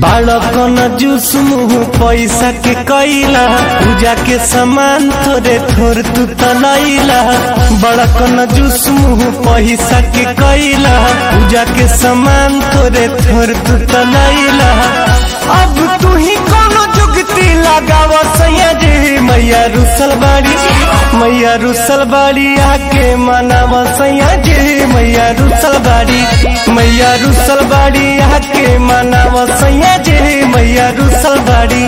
बालकन juice मुँह पैसा के कैला पूजा के सामान थोड़े थोड़ तू तलैला। बड़कन जूस मुँह पैसा के कैला पूजा के सामान थोड़े थोड़ तू तलैला। अब तू ही कोनो जुगती लगाव सैया जी मैया रुसल बाड़ी, मैया रुसल बाड़ी आके मनाव सैया जी मैया रुसल बाड़ी, मैया रुसल बाड़ी आके मनाव सैया जी मैया रुसल बाड़ी।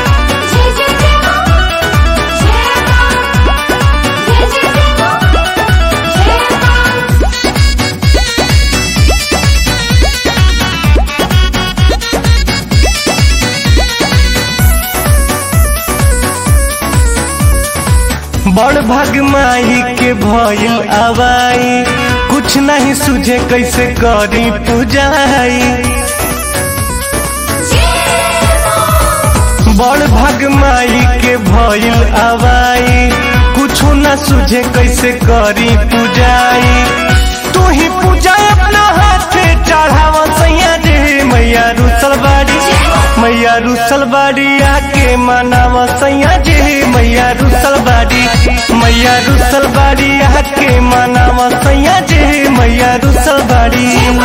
बड़ भाग माही के भइल आवाई कुछ नहीं सुझे कैसे करी पूजाई। बड़ भाग माई के भइल आवाई कुछ न सुझे कैसे करी पूजाई। तू ही पूजा अपना हाथे चढ़ावा सैया जी मैया रुसल बाड़ी, मैया रुसल बाड़ी आके मनावा सैया जी मैया रुसल बाड़ी, मैया रुसल बाड़ी आके मनावा सैया जी मैया रुसल बाड़ी।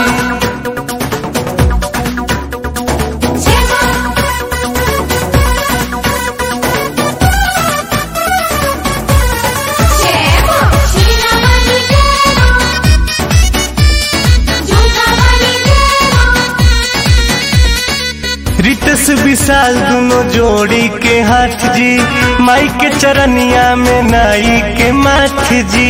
रितेश विशाल दोनों जोड़ी के हाथ जी माई के चरनिया में नाई के माथ जी।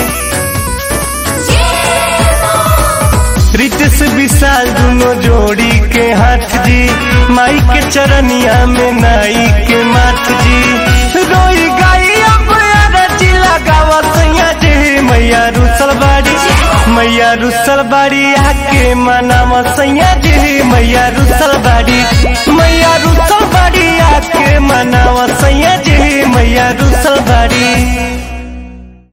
रितेश विशाल दोनों जोड़ी के हाथ जी माई के चरनिया में नाई के माथ जी। रोई गाई अब रची लगावा सैया जी मैया रुसल बाड़ी, मैया रुसल बाड़ी आके मनावा सैया जी मैया रुसल बाड़ी, मैया रुसल बाड़ी आके मनावा सैया जी मैया रुसल बाड़ी।